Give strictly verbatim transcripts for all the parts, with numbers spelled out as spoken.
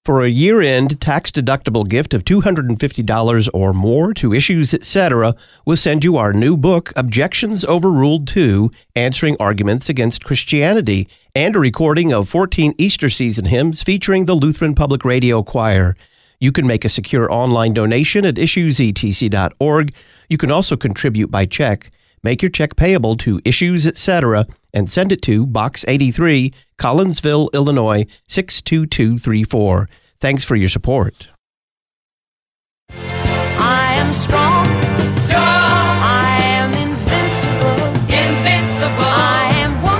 For a year-end tax-deductible gift of two hundred fifty dollars or more to Issues Etc., we'll send you our new book, Objections Overruled two, Answering Arguments Against Christianity, and a recording of fourteen Easter season hymns featuring the Lutheran Public Radio Choir. You can make a secure online donation at issues e t c dot org. You can also contribute by check. Make your check payable to Issues Etc. and send it to Box eighty-three, Collinsville, Illinois, six two two three four. Thanks for your support. I am strong. Strong. I am invincible. Invincible. I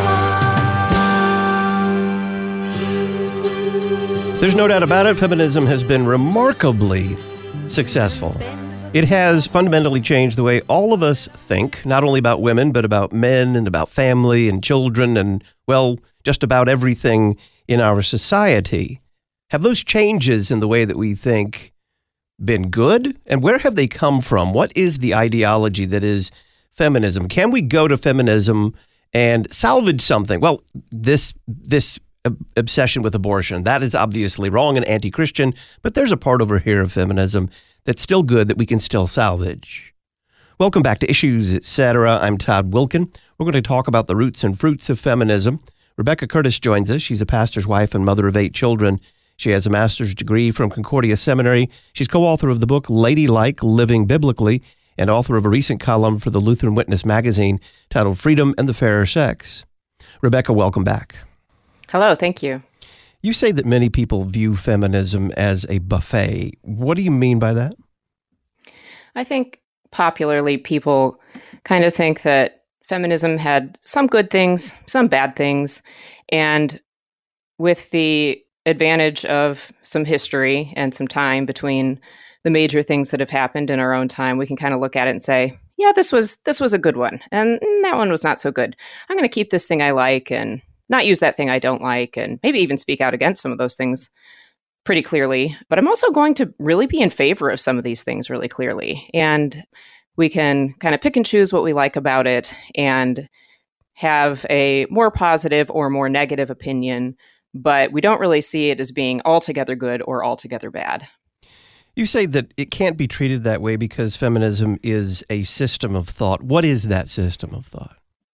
am woman. There's no doubt about it, feminism has been remarkably successful. It has fundamentally changed the way all of us think, not only about women, but about men and about family and children and, well, just about everything in our society. Have those changes in the way that we think been good? And where have they come from? What is the ideology that is feminism? Can we go to feminism and salvage something? Well, this this obsession with abortion, that is obviously wrong and anti-Christian, but there's a part over here of feminism that's still good that we can still salvage. Welcome back to Issues Etc. I'm Todd Wilkin. We're going to talk about the roots and fruits of feminism. Rebecca Curtis joins us. She's a pastor's wife and mother of eight children. She has a master's degree from Concordia Seminary. She's co-author of the book Ladylike, Living Biblically, and author of a recent column for the Lutheran Witness magazine titled Freedom and the Fairer Sex. Rebecca, welcome back. Hello, thank you. You say that many people view feminism as a buffet. What do you mean by that? I think popularly people kind of think that feminism had some good things, some bad things, and with the advantage of some history and some time between the major things that have happened in our own time, we can kind of look at it and say, yeah, this was this was a good one, and that one was not so good. I'm going to keep this thing I like and not use that thing I don't like, and maybe even speak out against some of those things pretty clearly. But I'm also going to really be in favor of some of these things really clearly. And we can kind of pick and choose what we like about it and have a more positive or more negative opinion, but we don't really see it as being altogether good or altogether bad. You say that it can't be treated that way because feminism is a system of thought. What is that system of thought?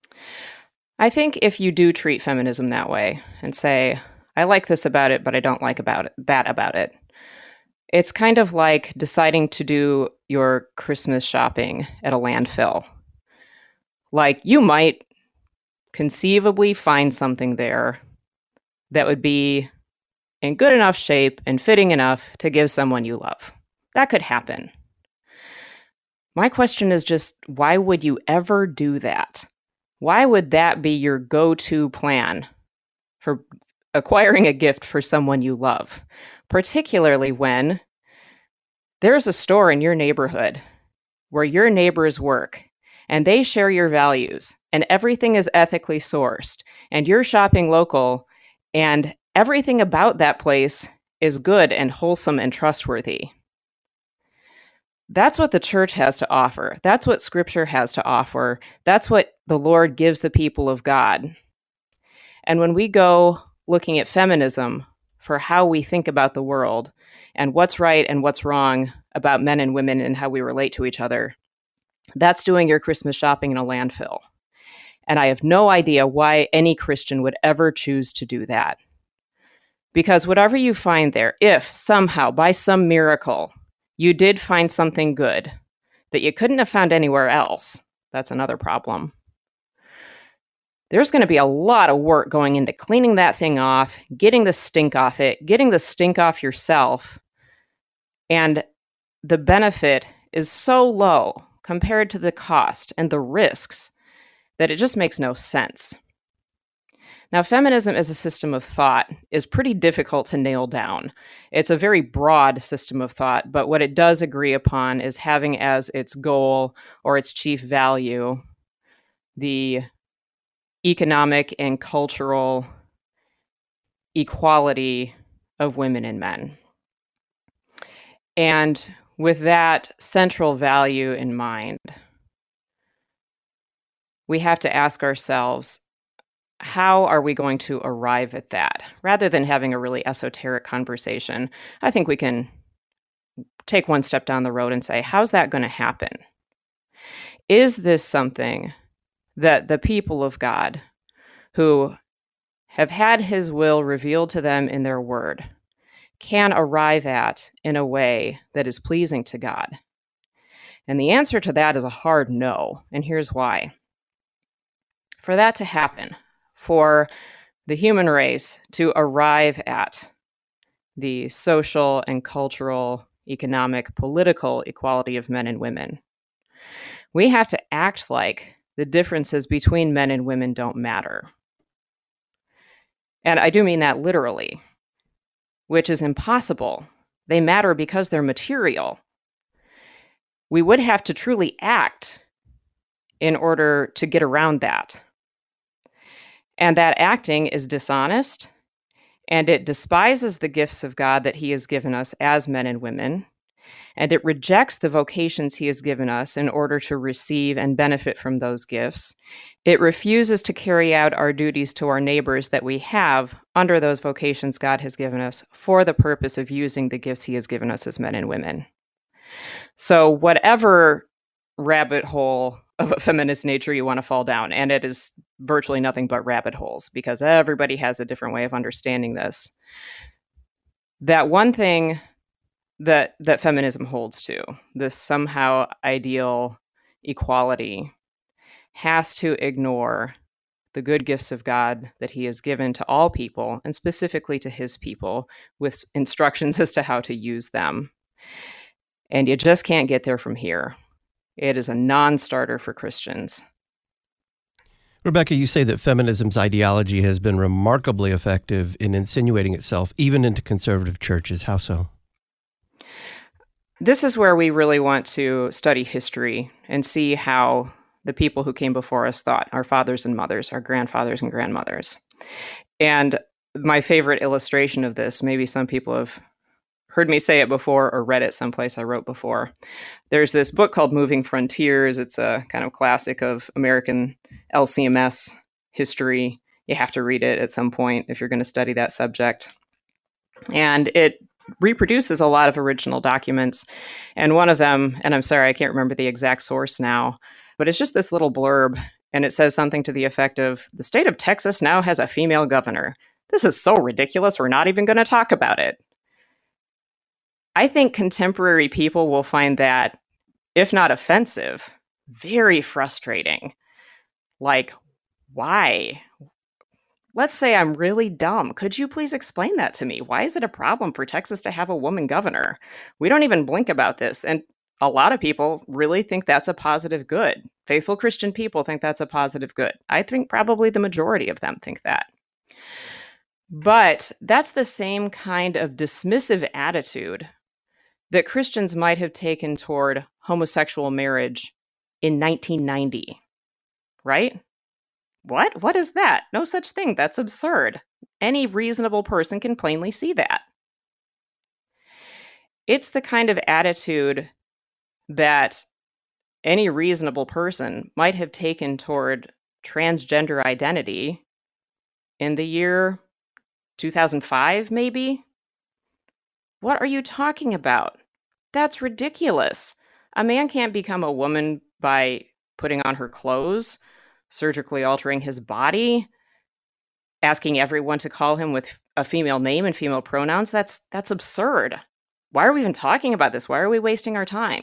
I think if you do treat feminism that way and say, I like this about it, but I don't like about it, that about it, it's kind of like deciding to do your Christmas shopping at a landfill. Like, you might conceivably find something there that would be in good enough shape and fitting enough to give someone you love. That could happen. My question is just, why would you ever do that? Why would that be your go-to plan for acquiring a gift for someone you love? Particularly when there's a store in your neighborhood where your neighbors work and they share your values and everything is ethically sourced and you're shopping local and everything about that place is good and wholesome and trustworthy. That's what the church has to offer. That's what Scripture has to offer. That's what the Lord gives the people of God. And when we go looking at feminism for how we think about the world and what's right and what's wrong about men and women and how we relate to each other, that's doing your Christmas shopping in a landfill. And I have no idea why any Christian would ever choose to do that. Because whatever you find there, if somehow, by some miracle, you did find something good that you couldn't have found anywhere else, that's another problem. There's going to be a lot of work going into cleaning that thing off, getting the stink off it, getting the stink off yourself. And the benefit is so low compared to the cost and the risks that it just makes no sense. Now, feminism as a system of thought is pretty difficult to nail down. It's a very broad system of thought, but what it does agree upon is having as its goal or its chief value the economic and cultural equality of women and men. And with that central value in mind, we have to ask ourselves, how are we going to arrive at that? Rather than having a really esoteric conversation, I think we can take one step down the road and say, how's that going to happen? Is this something that the people of God who have had his will revealed to them in their word can arrive at in a way that is pleasing to God? And the answer to that is a hard no, and here's why. For that to happen, for the human race to arrive at the social and cultural, economic, political equality of men and women, we have to act like the differences between men and women don't matter. And I do mean that literally, which is impossible. They matter because they're material. We would have to truly act in order to get around that. And that acting is dishonest, and it despises the gifts of God that he has given us as men and women, and it rejects the vocations he has given us in order to receive and benefit from those gifts. It refuses to carry out our duties to our neighbors that we have under those vocations God has given us for the purpose of using the gifts he has given us as men and women. So whatever rabbit hole of a feminist nature you want to fall down, and it is virtually nothing but rabbit holes because everybody has a different way of understanding this, that one thing that that feminism holds to, this somehow ideal equality, has to ignore the good gifts of God that he has given to all people, and specifically to his people, with instructions as to how to use them. And you just can't get there from here. It is a non-starter for Christians. Rebecca, you say that feminism's ideology has been remarkably effective in insinuating itself even into conservative churches. How so? This is where we really want to study history and see how the people who came before us thought, our fathers and mothers, our grandfathers and grandmothers. And my favorite illustration of this, maybe some people have heard me say it before or read it someplace I wrote before. There's this book called Moving Frontiers. It's a kind of classic of American L C M S history. You have to read it at some point if you're going to study that subject. And it reproduces a lot of original documents. And one of them, and I'm sorry, I can't remember the exact source now, but it's just this little blurb. And it says something to the effect of, the state of Texas now has a female governor. This is so ridiculous, we're not even going to talk about it. I think contemporary people will find that, if not offensive, very frustrating. Like, why? Let's say I'm really dumb. Could you please explain that to me? Why is it a problem for Texas to have a woman governor? We don't even blink about this. And a lot of people really think that's a positive good. Faithful Christian people think that's a positive good. I think probably the majority of them think that. But that's the same kind of dismissive attitude that Christians might have taken toward homosexual marriage in nineteen ninety, right? What? What is that? No such thing. That's absurd. Any reasonable person can plainly see that. It's the kind of attitude that any reasonable person might have taken toward transgender identity in the year two thousand five, maybe? What are you talking about? That's ridiculous. A man can't become a woman by putting on her clothes, surgically altering his body, asking everyone to call him with a female name and female pronouns. That's that's absurd. Why are we even talking about this? Why are we wasting our time?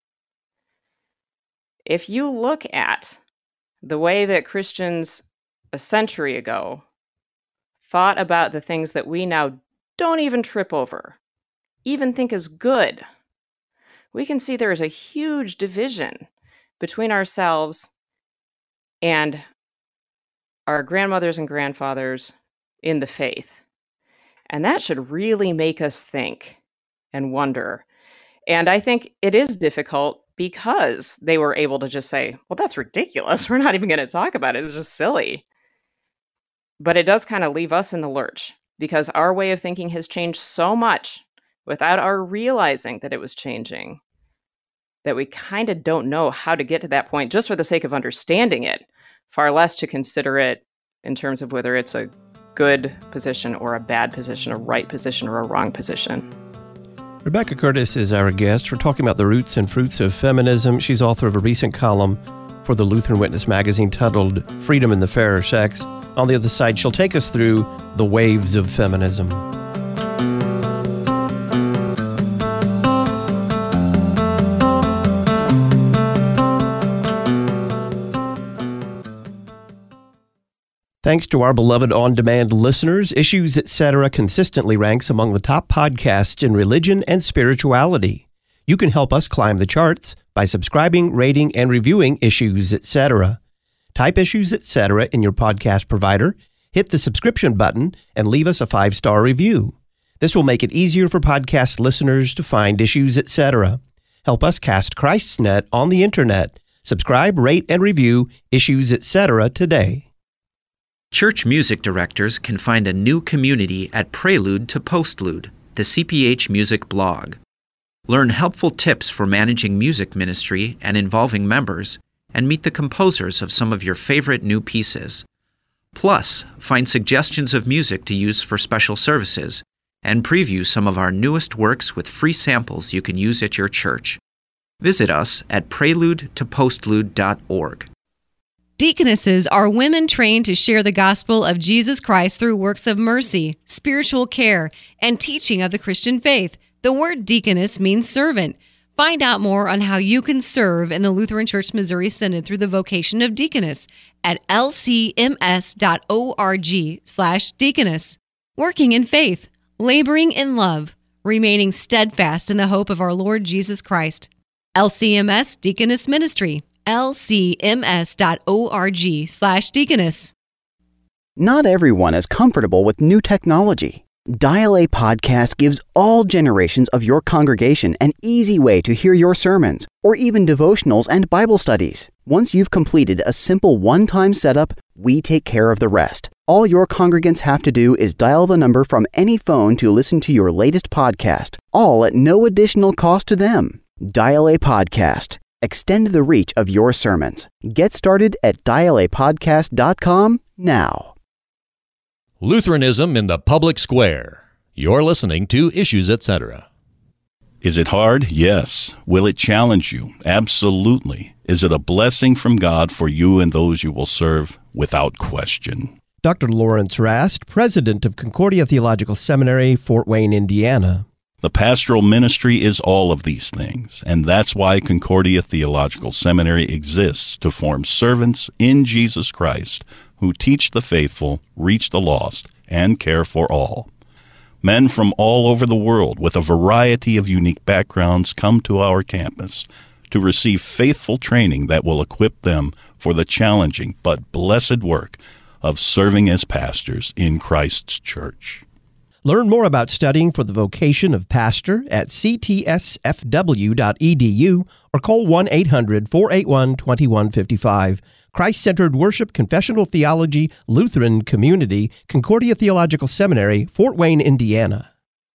If you look at the way that Christians a century ago thought about the things that we now don't even trip over, even think is good, we can see there is a huge division between ourselves and our grandmothers and grandfathers in the faith. And that should really make us think and wonder. And I think it is difficult because they were able to just say, well, that's ridiculous. We're not even going to talk about it. It's just silly. But it does kind of leave us in the lurch because our way of thinking has changed so much without our realizing that it was changing, that we kind of don't know how to get to that point just for the sake of understanding it, far less to consider it in terms of whether it's a good position or a bad position, a right position or a wrong position. Rebecca Curtis is our guest. We're talking about the roots and fruits of feminism. She's author of a recent column for the Lutheran Witness magazine titled Freedom and the Fairer Sex. On the other side, she'll take us through the waves of feminism. Thanks to our beloved on-demand listeners, Issues Etc. consistently ranks among the top podcasts in religion and spirituality. You can help us climb the charts by subscribing, rating, and reviewing Issues Etc. Type Issues Etc. in your podcast provider, hit the subscription button, and leave us a five-star review. This will make it easier for podcast listeners to find Issues Etc. Help us cast Christ's net on the internet. Subscribe, rate, and review Issues Etc. today. Church music directors can find a new community at Prelude to Postlude, the C P H Music blog. Learn helpful tips for managing music ministry and involving members, and meet the composers of some of your favorite new pieces. Plus, find suggestions of music to use for special services, and preview some of our newest works with free samples you can use at your church. Visit us at prelude to postlude dot org. Deaconesses are women trained to share the gospel of Jesus Christ through works of mercy, spiritual care, and teaching of the Christian faith. The word deaconess means servant. Find out more on how you can serve in the Lutheran Church Missouri Synod through the vocation of deaconess at l c m s dot org slash deaconess. Working in faith, laboring in love, remaining steadfast in the hope of our Lord Jesus Christ. L C M S Deaconess Ministry. l c m s dot org slash deaconess. Not everyone is comfortable with new technology. Dial A Podcast gives all generations of your congregation an easy way to hear your sermons, or even devotionals and Bible studies. Once you've completed a simple one-time setup, we take care of the rest. All your congregants have to do is dial the number from any phone to listen to your latest podcast, all at no additional cost to them. Dial A Podcast. Extend the reach of your sermons. Get started at dial a podcast dot com now. Lutheranism in the Public Square. You're listening to Issues Etc. Is it hard? Yes. Will it challenge you? Absolutely. Is it a blessing from God for you and those you will serve? Without question. Doctor Lawrence Rast, president of Concordia Theological Seminary, Fort Wayne, Indiana. The pastoral ministry is all of these things, and that's why Concordia Theological Seminary exists, to form servants in Jesus Christ who teach the faithful, reach the lost, and care for all. Men from all over the world with a variety of unique backgrounds come to our campus to receive faithful training that will equip them for the challenging but blessed work of serving as pastors in Christ's church. Learn more about studying for the vocation of pastor at c t s f w dot e d u or call one eight hundred, four eight one, two one five five. Christ-Centered Worship Confessional Theology Lutheran Community, Concordia Theological Seminary, Fort Wayne, Indiana.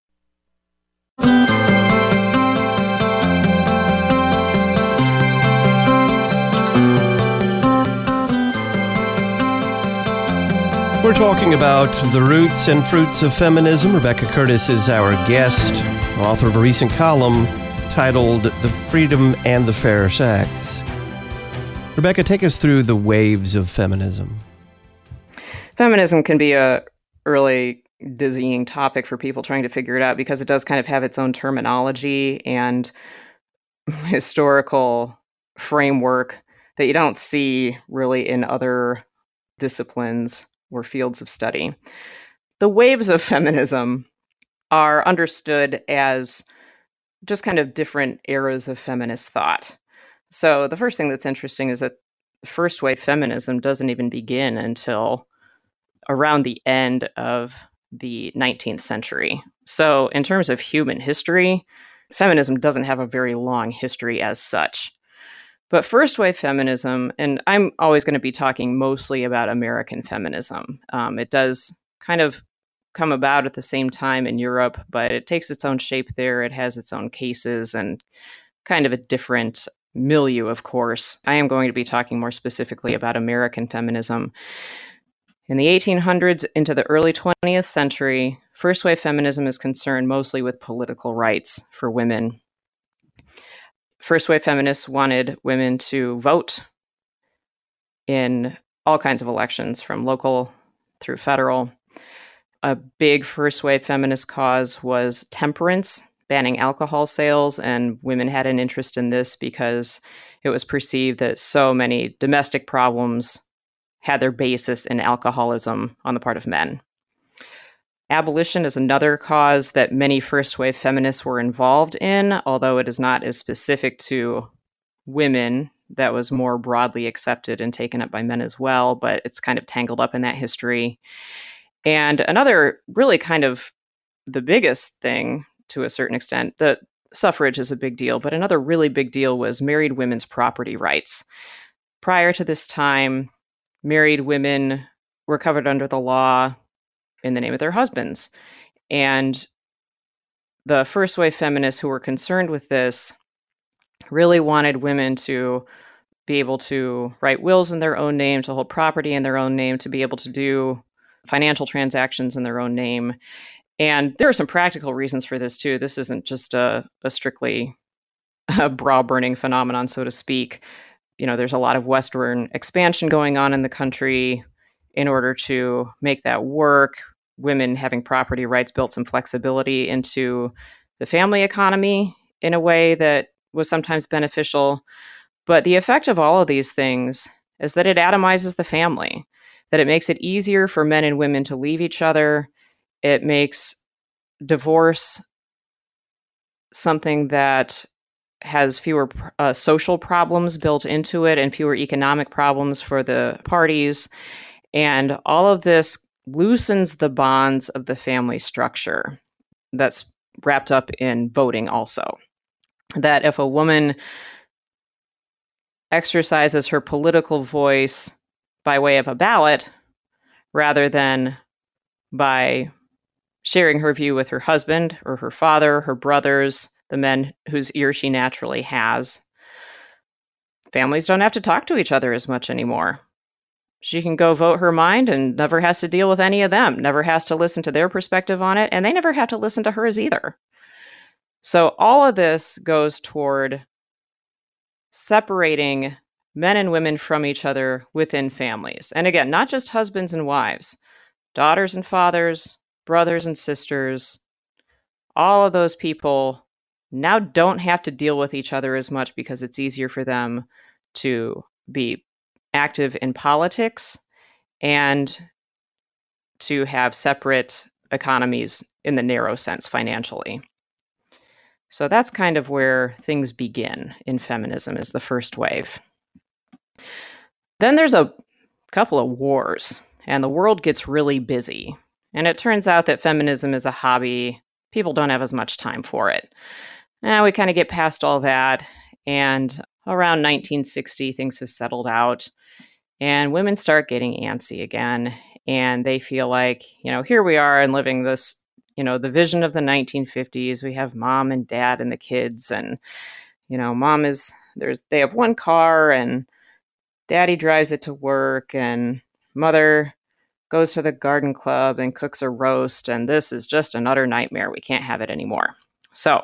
We're talking about the roots and fruits of feminism. Rebecca Curtis is our guest, author of a recent column titled The Freedom and the Fairer Sex. Rebecca, take us through the waves of feminism. Feminism can be a really dizzying topic for people trying to figure it out because it does kind of have its own terminology and historical framework that you don't see really in other disciplines or fields of study. The waves of feminism are understood as just kind of different eras of feminist thought. So the first thing that's interesting is that first wave feminism doesn't even begin until around the end of the nineteenth century. So in terms of human history, feminism doesn't have a very long history as such. But first wave feminism, and I'm always going to be talking mostly about American feminism. Um, it does kind of come about at the same time in Europe, but it takes its own shape there. It has its own cases and kind of a different milieu, of course. I am going to be talking more specifically about American feminism. In the eighteen hundreds into the early twentieth century, first wave feminism is concerned mostly with political rights for women. First wave feminists wanted women to vote in all kinds of elections, from local through federal. A big first wave feminist cause was temperance, banning alcohol sales, and women had an interest in this because it was perceived that so many domestic problems had their basis in alcoholism on the part of men. Abolition is another cause that many first wave feminists were involved in, although it is not as specific to women. That was more broadly accepted and taken up by men as well, but it's kind of tangled up in that history. And another really kind of the biggest thing to a certain extent, the suffrage is a big deal, but another really big deal was married women's property rights. Prior to this time, married women were covered under the law in the name of their husbands. And the first wave feminists who were concerned with this really wanted women to be able to write wills in their own name, to hold property in their own name, to be able to do financial transactions in their own name. And there are some practical reasons for this too. This isn't just a, a strictly a brow-burning phenomenon, so to speak. You know, there's a lot of Western expansion going on in the country. In order to make that work, women having property rights built some flexibility into the family economy in a way that was sometimes beneficial. But the effect of all of these things is that it atomizes the family, that it makes it easier for men and women to leave each other. It makes divorce something that has fewer uh, social problems built into it and fewer economic problems for the parties. And all of this loosens the bonds of the family structure that's wrapped up in voting also. That if a woman exercises her political voice by way of a ballot, rather than by sharing her view with her husband or her father, her brothers, the men whose ear she naturally has, families don't have to talk to each other as much anymore. She can go vote her mind and never has to deal with any of them, never has to listen to their perspective on it, and they never have to listen to hers either. So all of this goes toward separating men and women from each other within families. And again, not just husbands and wives, daughters and fathers, brothers and sisters, all of those people now don't have to deal with each other as much because it's easier for them to be active in politics and to have separate economies in the narrow sense financially. So that's kind of where things begin in feminism, is the first wave. Then there's a couple of wars, and the world gets really busy. And it turns out that feminism is a hobby. People don't have as much time for it. Now we kind of get past all that, and around nineteen sixty, things have settled out, and women start getting antsy again, and they feel like, you know, here we are and living this, you know, the vision of the nineteen fifties. We have mom and dad and the kids, and, you know, mom is, there's, they have one car, and daddy drives it to work, and mother goes to the garden club and cooks a roast, and this is just an utter nightmare. We can't have it anymore. So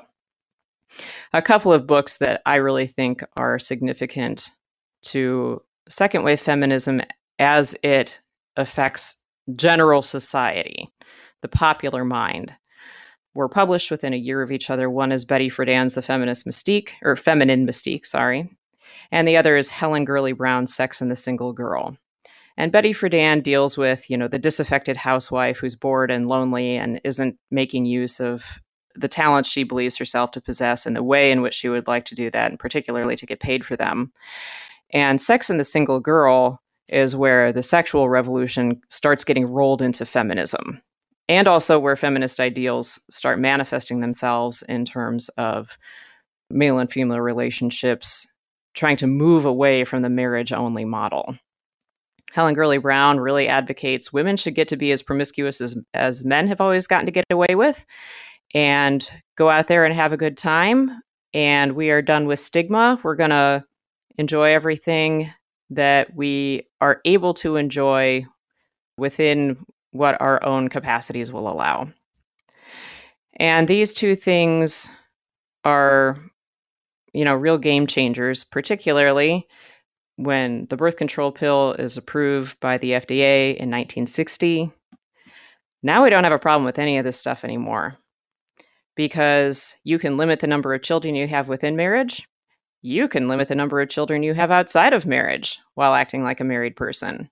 a couple of books that I really think are significant to second wave feminism as it affects general society, the popular mind, were published within a year of each other. One is Betty Friedan's The Feminist Mystique, or Feminine Mystique, sorry. And the other is Helen Gurley Brown's Sex and the Single Girl. And Betty Friedan deals with, you know, the disaffected housewife who's bored and lonely and isn't making use of the talents she believes herself to possess and the way in which she would like to do that, and particularly to get paid for them. And Sex and the Single Girl is where the sexual revolution starts getting rolled into feminism, and also where feminist ideals start manifesting themselves in terms of male and female relationships, trying to move away from the marriage-only model. Helen Gurley Brown really advocates women should get to be as promiscuous as, as men have always gotten to get away with, and go out there and have a good time. And we are done with stigma. We're going to enjoy everything that we are able to enjoy within what our own capacities will allow. And these two things are, you know, real game changers, particularly when the birth control pill is approved by the F D A in nineteen sixty. Now we don't have a problem with any of this stuff anymore because you can limit the number of children you have within marriage. You can limit the number of children you have outside of marriage while acting like a married person.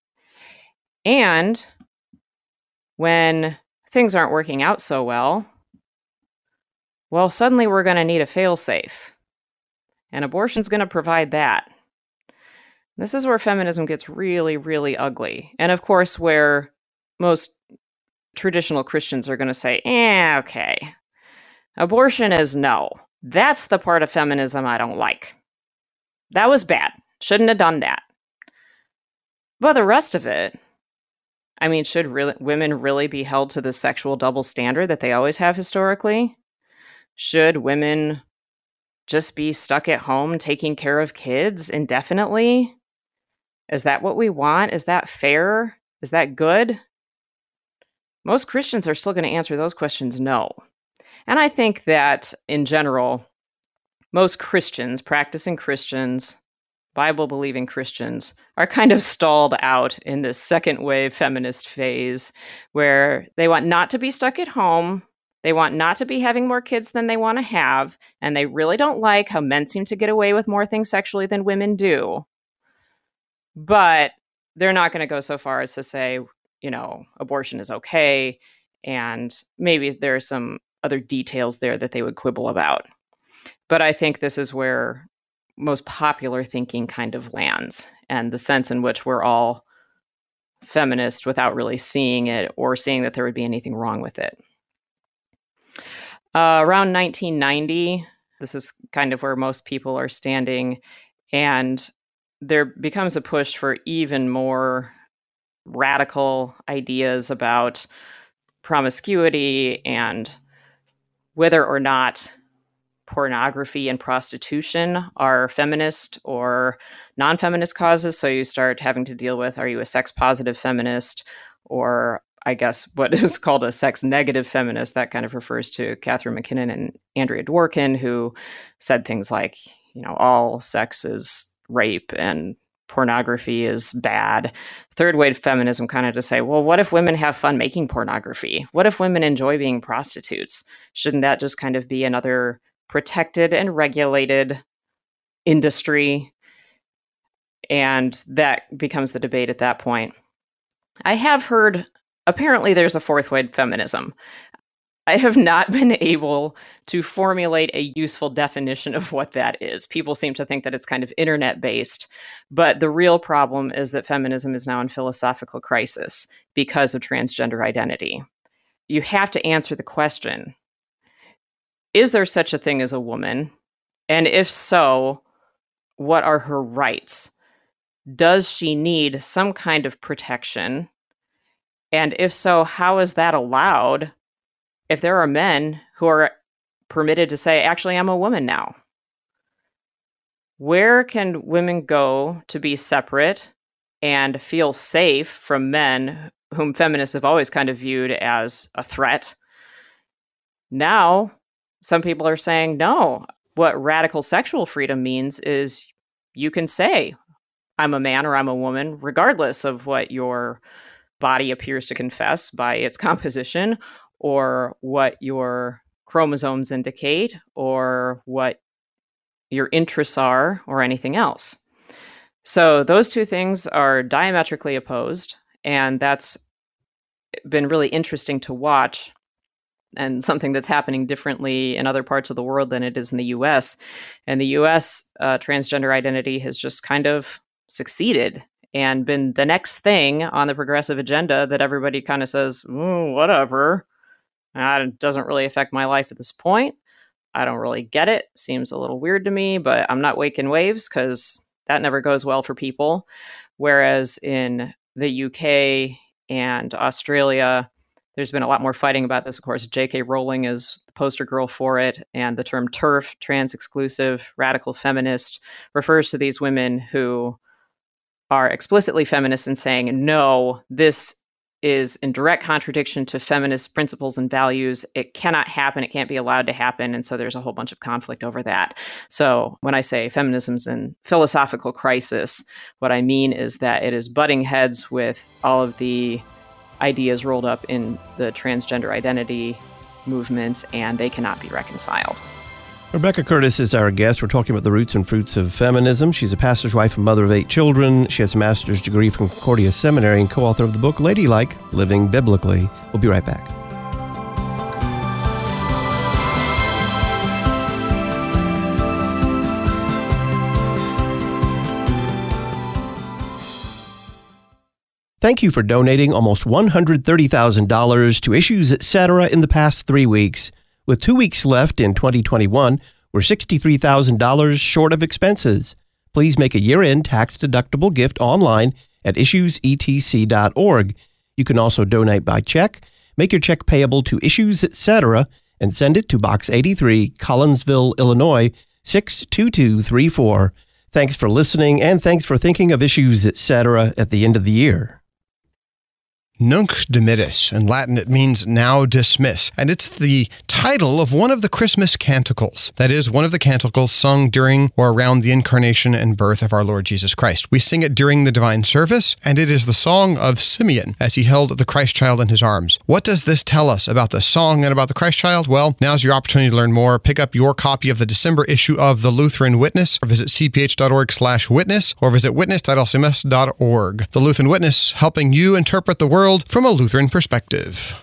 And when things aren't working out so well, well, suddenly we're going to need a fail-safe. And abortion's going to provide that. This is where feminism gets really, really ugly. And of course, where most traditional Christians are going to say, eh, okay, abortion is no. That's the part of feminism I don't like. That was bad. Shouldn't have done that. But the rest of it, I mean, should really, women really be held to the sexual double standard that they always have historically? Should women just be stuck at home taking care of kids indefinitely? Is that what we want? Is that fair? Is that good? Most Christians are still going to answer those questions no. And I think that, in general, most Christians, practicing Christians, Bible-believing Christians, are kind of stalled out in this second wave feminist phase where they want not to be stuck at home, they want not to be having more kids than they want to have, and they really don't like how men seem to get away with more things sexually than women do. But they're not going to go so far as to say, you know, abortion is okay, and maybe there are some other details there that they would quibble about. But I think this is where most popular thinking kind of lands, and the sense in which we're all feminist without really seeing it or seeing that there would be anything wrong with it. Uh, around nineteen ninety, this is kind of where most people are standing, and there becomes a push for even more radical ideas about promiscuity and whether or not pornography and prostitution are feminist or non-feminist causes. So you start having to deal with, are you a sex-positive feminist, or I guess what is called a sex-negative feminist? That kind of refers to Catherine MacKinnon and Andrea Dworkin, who said things like, you know, all sex is rape and pornography is bad. Third wave feminism kind of to say, well, what if women have fun making pornography? What if women enjoy being prostitutes? Shouldn't that just kind of be another protected and regulated industry? And that becomes the debate at that point. I have heard, apparently there's a fourth wave feminism. I have not been able to formulate a useful definition of what that is. People seem to think that it's kind of internet-based, but the real problem is that feminism is now in philosophical crisis because of transgender identity. You have to answer the question, is there such a thing as a woman? And if so, what are her rights? Does she need some kind of protection? And if so, how is that allowed if there are men who are permitted to say, actually, I'm a woman now? Where can women go to be separate and feel safe from men whom feminists have always kind of viewed as a threat? Now, some people are saying, no, what radical sexual freedom means is you can say, I'm a man or I'm a woman, regardless of what your body appears to confess by its composition, or what your chromosomes indicate, or what your interests are, or anything else. So those two things are diametrically opposed, and that's been really interesting to watch, and something that's happening differently in other parts of the world than it is in the U S. In the U S, uh, transgender identity has just kind of succeeded and been the next thing on the progressive agenda that everybody kind of says, mm, whatever. Uh, it doesn't really affect my life at this point. I don't really get it. Seems a little weird to me, but I'm not waking waves because that never goes well for people. Whereas in the U K and Australia, there's been a lot more fighting about this. Of course, J K Rowling is the poster girl for it. And the term TERF, trans exclusive, radical feminist, refers to these women who are explicitly feminists and saying, no, this is in direct contradiction to feminist principles and values. It cannot happen. It can't be allowed to happen. And so there's a whole bunch of conflict over that. So when I say feminism's in philosophical crisis, what I mean is that it is butting heads with all of the ideas rolled up in the transgender identity movement, and they cannot be reconciled. Rebecca Curtis is our guest. We're talking about the roots and fruits of feminism. She's a pastor's wife and mother of eight children. She has a master's degree from Concordia Seminary and co-author of the book Ladylike, Living Biblically. We'll be right back. Thank you for donating almost one hundred thirty thousand dollars to Issues Etc. in the past three weeks. With two weeks left in twenty twenty-one, we're sixty-three thousand dollars short of expenses. Please make a year-end tax-deductible gift online at issues e t c dot org. You can also donate by check. Make your check payable to Issues Etc. and send it to Box eighty-three, Collinsville, Illinois, six two two three four. Thanks for listening, and thanks for thinking of Issues Etc. at the end of the year. Nunc dimittis. In Latin, it means now dismiss, and it's the title of one of the Christmas canticles. That is, one of the canticles sung during or around the incarnation and birth of our Lord Jesus Christ. We sing it during the divine service, and it is the song of Simeon as he held the Christ child in his arms. What does this tell us about the song and about the Christ child? Well, now's your opportunity to learn more. Pick up your copy of the December issue of the Lutheran Witness, or visit c p h dot org slash witness, or visit witness dot l c m s dot org. The Lutheran Witness, helping you interpret the world from a Lutheran perspective.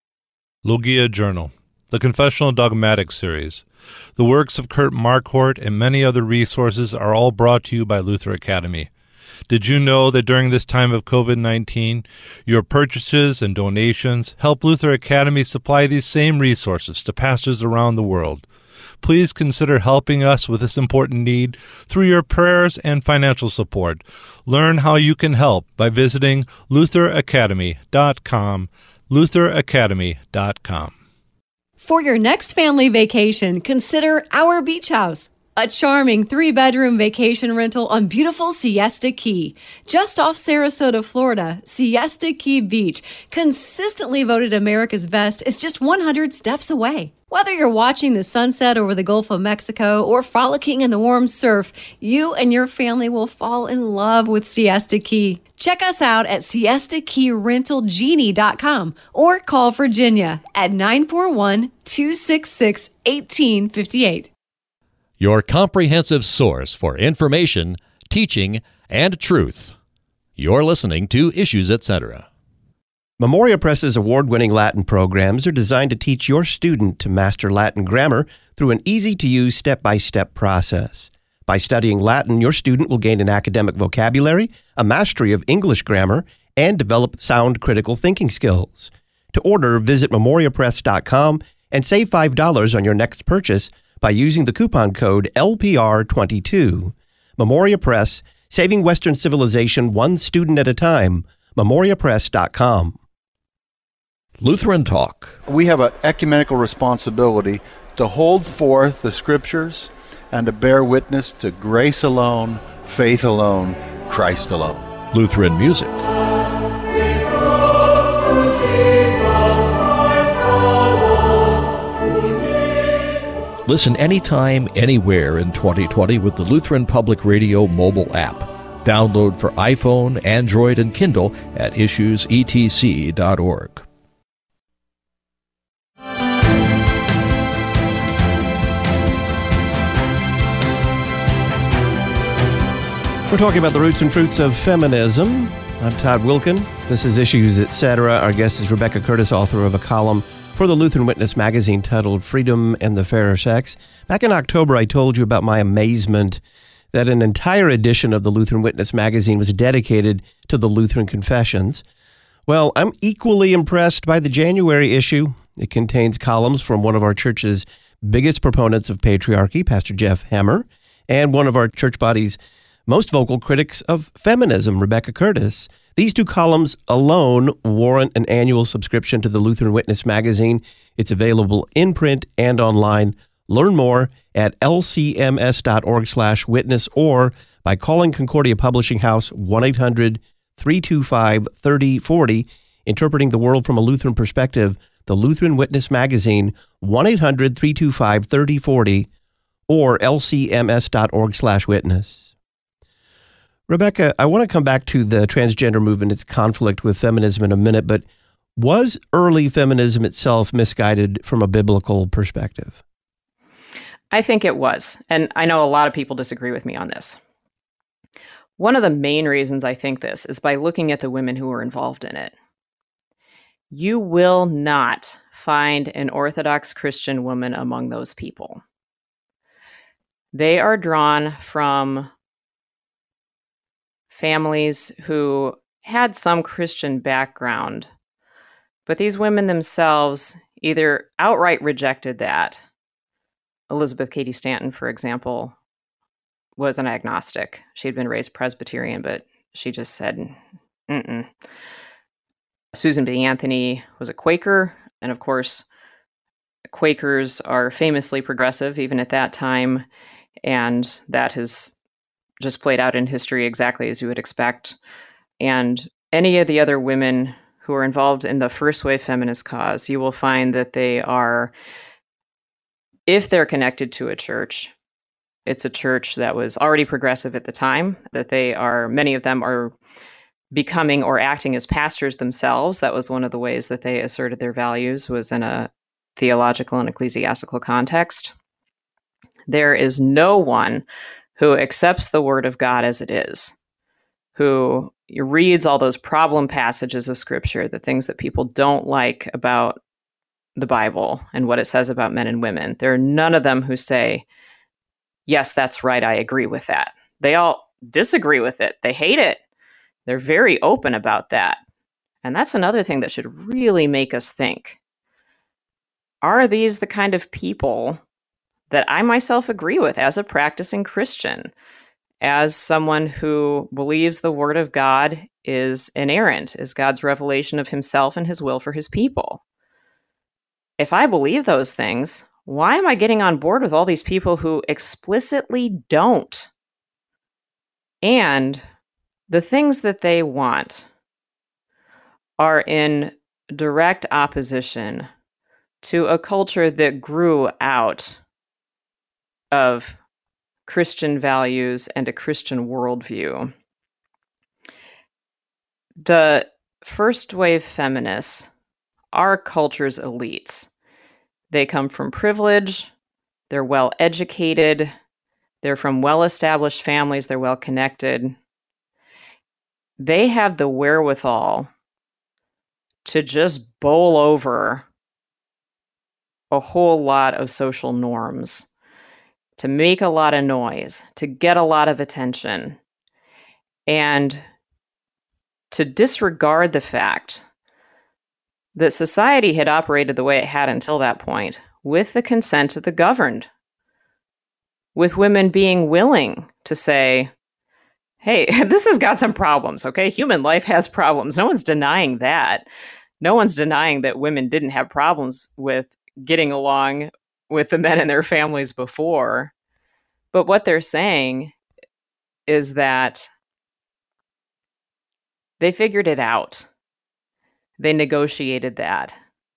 Logia Journal, the Confessional Dogmatic Series. The works of Kurt Marquardt and many other resources are all brought to you by Luther Academy. Did you know that during this time of covid nineteen, your purchases and donations help Luther Academy supply these same resources to pastors around the world? Please consider helping us with this important need through your prayers and financial support. Learn how you can help by visiting luther academy dot com, luther academy dot com. For your next family vacation, consider Our Beach House, a charming three-bedroom vacation rental on beautiful Siesta Key. Just off Sarasota, Florida, Siesta Key Beach, consistently voted America's best, is just one hundred steps away. Whether you're watching the sunset over the Gulf of Mexico or frolicking in the warm surf, you and your family will fall in love with Siesta Key. Check us out at siesta key rental genie dot com or call Virginia at nine four one, two six six, one eight five eight. Your comprehensive source for information, teaching, and truth. You're listening to Issues Etc. Memoria Press's award-winning Latin programs are designed to teach your student to master Latin grammar through an easy-to-use step-by-step process. By studying Latin, your student will gain an academic vocabulary, a mastery of English grammar, and develop sound critical thinking skills. To order, visit memoria press dot com and save five dollars on your next purchase by using the coupon code L P R twenty-two. Memoria Press, saving Western civilization one student at a time. memoria press dot com. Lutheran Talk. We have an ecumenical responsibility to hold forth the Scriptures and to bear witness to grace alone, faith alone, Christ alone. Lutheran Music. Listen anytime, anywhere in twenty twenty with the Lutheran Public Radio mobile app. Download for iPhone, Android, and Kindle at issues e t c dot org. We're talking about the roots and fruits of feminism. I'm Todd Wilkin. This is Issues Etc. Our guest is Rebecca Curtis, author of a column for the Lutheran Witness magazine titled Freedom and the Fairer Sex. Back in October, I told you about my amazement that an entire edition of the Lutheran Witness magazine was dedicated to the Lutheran Confessions. Well, I'm equally impressed by the January issue. It contains columns from one of our church's biggest proponents of patriarchy, Pastor Jeff Hammer, and one of our church body's most vocal critics of feminism, Rebecca Curtis. These two columns alone warrant an annual subscription to the Lutheran Witness magazine. It's available in print and online. Learn more at l c m s dot org slash witness or by calling Concordia Publishing House one eight hundred three two five three oh four oh, Interpreting the World from a Lutheran Perspective, the Lutheran Witness Magazine, one eight hundred three two five three oh four oh, or l c m s dot org slash witness. Rebecca, I want to come back to the transgender movement, its conflict with feminism in a minute, but was early feminism itself misguided from a biblical perspective? I think it was, and I know a lot of people disagree with me on this. One of the main reasons I think this is by looking at the women who were involved in it. You will not find an Orthodox Christian woman among those people. They are drawn from families who had some Christian background, but these women themselves either outright rejected that. Elizabeth Cady Stanton, for example, was an agnostic. She'd been raised Presbyterian, but she just said, mm-mm. Susan B. Anthony was a Quaker, and of course, Quakers are famously progressive even at that time, and that has just played out in history exactly as you would expect. And any of the other women who are involved in the first wave feminist cause, you will find that they are, if they're connected to a church, it's a church that was already progressive at the time, that they are, many of them are becoming or acting as pastors themselves. That was one of the ways that they asserted their values, was in a theological and ecclesiastical context. There is no one who accepts the word of God as it is, who reads all those problem passages of scripture, the things that people don't like about the Bible and what it says about men and women. There are none of them who say, yes, that's right, I agree with that. They all disagree with it. They hate it. They're very open about that. And that's another thing that should really make us think. Are these the kind of people that I myself agree with as a practicing Christian, as someone who believes the word of God is inerrant, is God's revelation of himself and his will for his people? If I believe those things, why am I getting on board with all these people who explicitly don't? And the things that they want are in direct opposition to a culture that grew out of Christian values and a Christian worldview. The first wave feminists are culture's elites. They come from privilege, they're well educated, they're from well-established families, they're well connected. They have the wherewithal to just bowl over a whole lot of social norms, to make a lot of noise, to get a lot of attention, and to disregard the fact that society had operated the way it had until that point, with the consent of the governed, with women being willing to say, hey, this has got some problems, okay? Human life has problems. No one's denying that. No one's denying that women didn't have problems with getting along with the men in their families before. But what they're saying is that they figured it out. They negotiated that.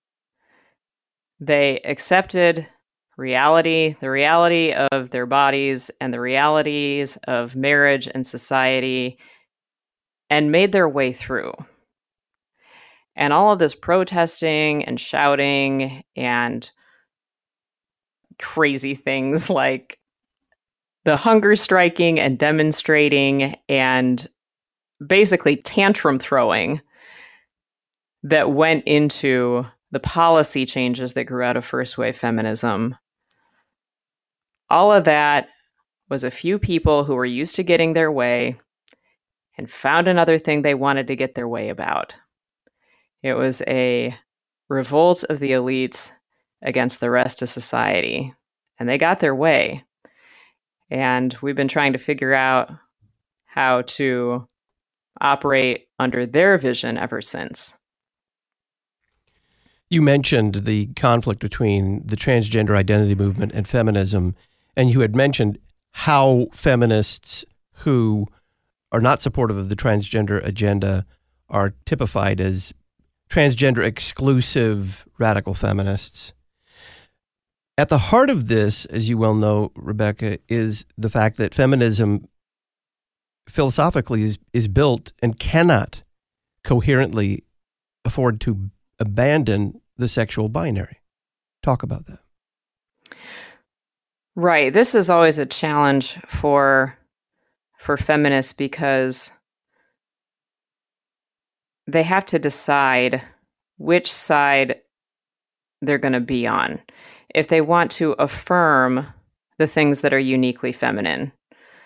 They accepted reality, the reality of their bodies and the realities of marriage and society, and made their way through. And all of this protesting and shouting and crazy things like the hunger striking and demonstrating and basically tantrum throwing that went into the policy changes that grew out of first wave feminism. All of that was a few people who were used to getting their way and found another thing they wanted to get their way about. It was a revolt of the elites against the rest of society, and they got their way. And we've been trying to figure out how to operate under their vision ever since. You mentioned the conflict between the transgender identity movement and feminism, and you had mentioned how feminists who are not supportive of the transgender agenda are typified as transgender exclusive radical feminists. At the heart of this, as you well know, Rebecca, is the fact that feminism philosophically is, is built and cannot coherently afford to abandon the sexual binary. Talk about that. Right. This is always a challenge for for feminists because they have to decide which side they're going to be on. If they want to affirm the things that are uniquely feminine.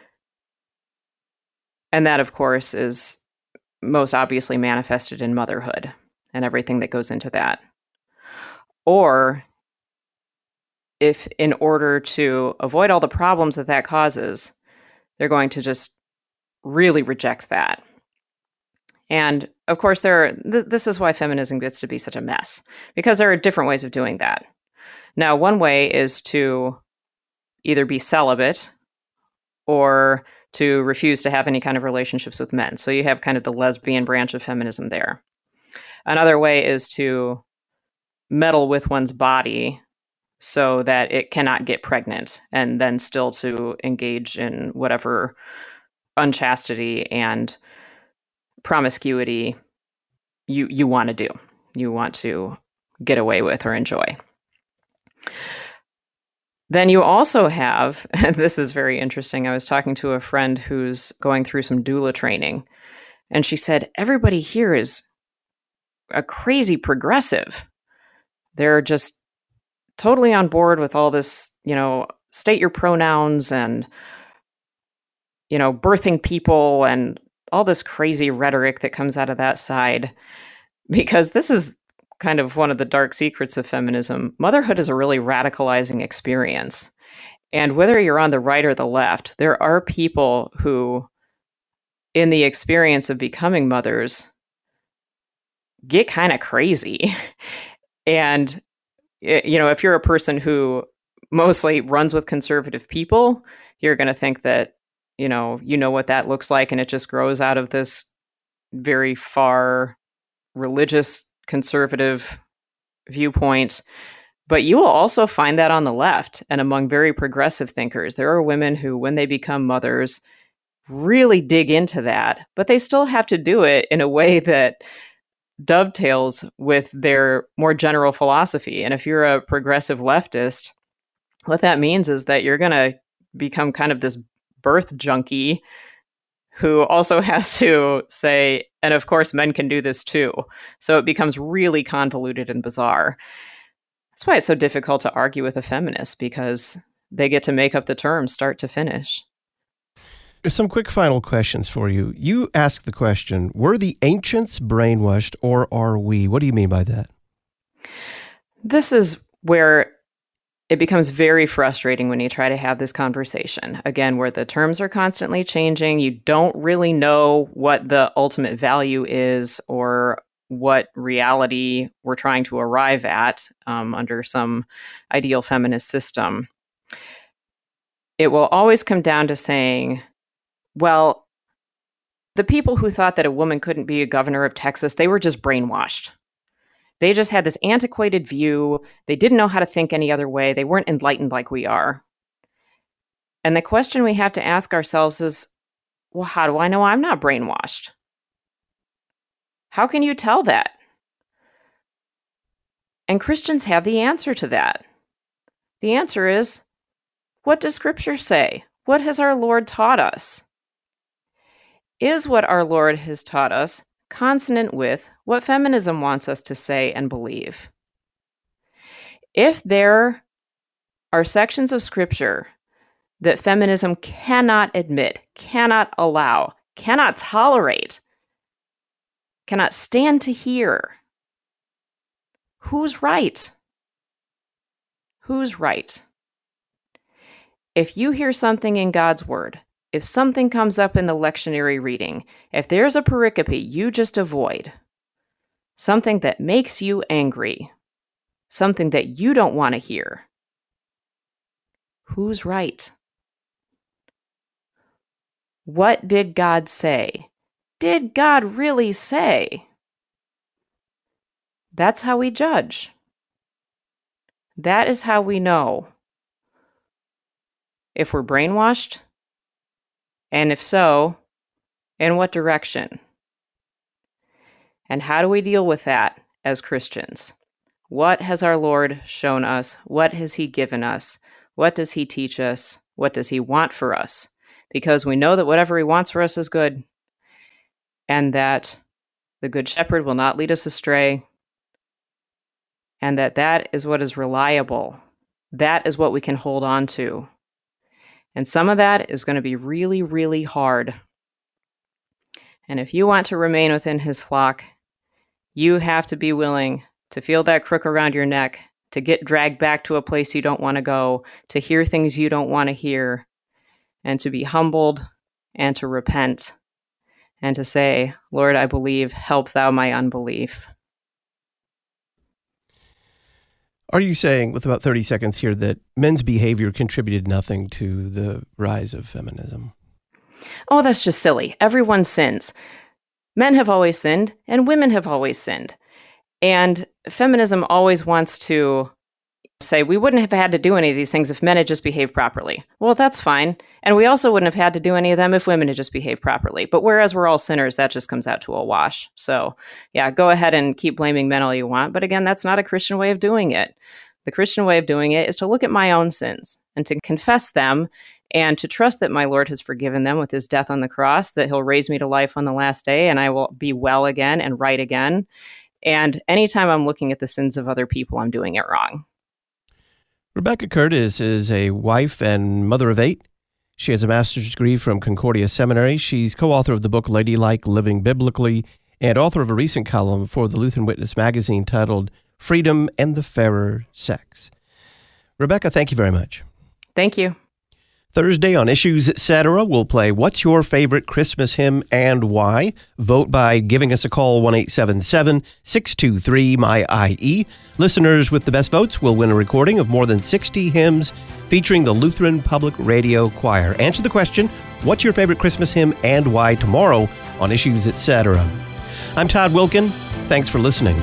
And that, of course, is most obviously manifested in motherhood and everything that goes into that. Or if in order to avoid all the problems that that causes, they're going to just really reject that. And of course, there are, th- this is why feminism gets to be such a mess, because there are different ways of doing that. Now, one way is to either be celibate or to refuse to have any kind of relationships with men. So you have kind of the lesbian branch of feminism there. Another way is to meddle with one's body so that it cannot get pregnant, and then still to engage in whatever unchastity and promiscuity you you want to do, you want to get away with or enjoy. Then you also have, and this is very interesting, I was talking to a friend who's going through some doula training, and she said, everybody here is a crazy progressive. They're just totally on board with all this, you know, state your pronouns and, you know, birthing people and all this crazy rhetoric that comes out of that side. Because this is kind of one of the dark secrets of feminism. Motherhood is a really radicalizing experience. And whether you're on the right or the left, there are people who, in the experience of becoming mothers, get kind of crazy. And, you know, if you're a person who mostly runs with conservative people, you're going to think that, you know, you know what that looks like, and it just grows out of this very far religious conservative viewpoint. But you will also find that on the left and among very progressive thinkers. There are women who, when they become mothers, really dig into that, but they still have to do it in a way that dovetails with their more general philosophy. And if you're a progressive leftist, what that means is that you're going to become kind of this birth junkie who also has to say, and of course, men can do this too. So it becomes really convoluted and bizarre. That's why it's so difficult to argue with a feminist, because they get to make up the terms start to finish. Some quick final questions for you. You asked the question, were the ancients brainwashed or are we? What do you mean by that? This is where it becomes very frustrating when you try to have this conversation. Again, where the terms are constantly changing. You don't really know what the ultimate value is or what reality we're trying to arrive at um, under some ideal feminist system. It will always come down to saying, well, the people who thought that a woman couldn't be a governor of Texas, they were just brainwashed. They just had this antiquated view. They didn't know how to think any other way. They weren't enlightened like we are. And the question we have to ask ourselves is, well, how do I know I'm not brainwashed? How can you tell that? And Christians have the answer to that. The answer is, what does Scripture say? What has our Lord taught us? Is what our Lord has taught us consonant with what feminism wants us to say and believe? If there are sections of Scripture that feminism cannot admit, cannot allow, cannot tolerate, cannot stand to hear, who's right? Who's right? If you hear something in God's Word, if something comes up in the lectionary reading, if there's a pericope you just avoid, something that makes you angry, something that you don't want to hear, who's right? What did God say? Did God really say? That's how we judge. That is how we know if we're brainwashed, and if so, in what direction? And how do we deal with that as Christians? What has our Lord shown us? What has He given us? What does He teach us? What does He want for us? Because we know that whatever He wants for us is good, and that the Good Shepherd will not lead us astray, and that that is what is reliable. That is what we can hold on to. And some of that is going to be really, really hard. And if you want to remain within His flock, you have to be willing to feel that crook around your neck, to get dragged back to a place you don't want to go, to hear things you don't want to hear, and to be humbled and to repent and to say, Lord, I believe, help thou my unbelief. Are you saying, with about thirty seconds here, that men's behavior contributed nothing to the rise of feminism? Oh, that's just silly. Everyone sins. Men have always sinned, and women have always sinned. And feminism always wants to say, we wouldn't have had to do any of these things if men had just behaved properly. Well, that's fine. And we also wouldn't have had to do any of them if women had just behaved properly. But whereas we're all sinners, that just comes out to a wash. So yeah, go ahead and keep blaming men all you want. But again, that's not a Christian way of doing it. The Christian way of doing it is to look at my own sins and to confess them and to trust that my Lord has forgiven them with His death on the cross, that He'll raise me to life on the last day and I will be well again and right again. And anytime I'm looking at the sins of other people, I'm doing it wrong. Rebecca Curtis is a wife and mother of eight. She has a master's degree from Concordia Seminary. She's co-author of the book Ladylike Living Biblically and author of a recent column for the Lutheran Witness magazine titled Freedom and the Fairer Sex. Rebecca, thank you very much. Thank you. Thursday on Issues Etc., we'll play What's Your Favorite Christmas Hymn and Why? Vote by giving us a call, one eight seven seven, six two three, M Y I E. Listeners with the best votes will win a recording of more than sixty hymns featuring the Lutheran Public Radio Choir. Answer the question, what's your favorite Christmas hymn and why? Tomorrow on Issues Etc. I'm Todd Wilken. Thanks for listening.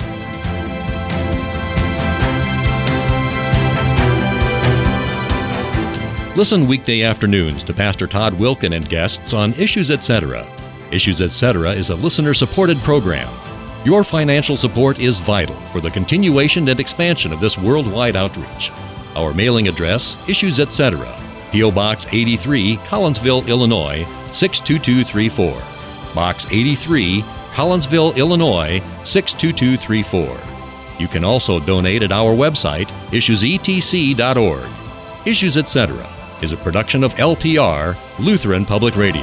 Listen weekday afternoons to Pastor Todd Wilken and guests on Issues Etc. Issues Etc. is a listener-supported program. Your financial support is vital for the continuation and expansion of this worldwide outreach. Our mailing address, Issues Etc., P O. Box eighty-three, Collinsville, Illinois, six two two three four. Box eighty-three, Collinsville, Illinois, six two two three four. You can also donate at our website, issues e t c dot org. Issues Etc. is a production of L P R, Lutheran Public Radio.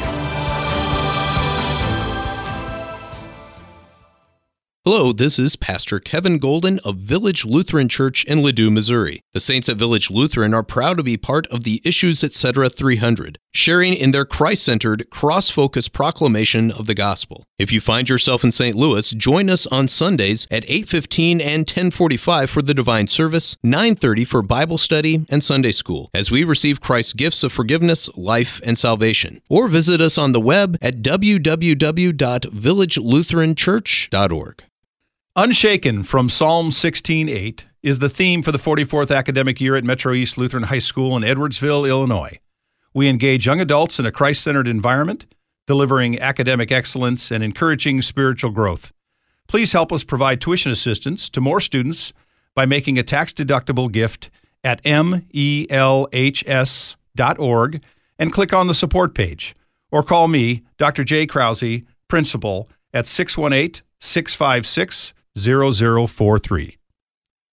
Hello, this is Pastor Kevin Golden of Village Lutheran Church in Ladue, Missouri. The saints at Village Lutheran are proud to be part of the Issues Etc. three hundred, sharing in their Christ-centered, cross-focused proclamation of the gospel. If you find yourself in Saint Louis, join us on Sundays at eight fifteen and ten forty-five for the Divine Service, nine thirty for Bible study and Sunday school, as we receive Christ's gifts of forgiveness, life, and salvation. Or visit us on the web at w w w dot village lutheran church dot org. Unshaken from Psalm sixteen eight is the theme for the forty-fourth academic year at Metro East Lutheran High School in Edwardsville, Illinois. We engage young adults in a Christ-centered environment, delivering academic excellence and encouraging spiritual growth. Please help us provide tuition assistance to more students by making a tax-deductible gift at m e l h s dot org and click on the support page, or call me, Doctor Jay Krause, principal, at six one eight, six five six, zero zero four three.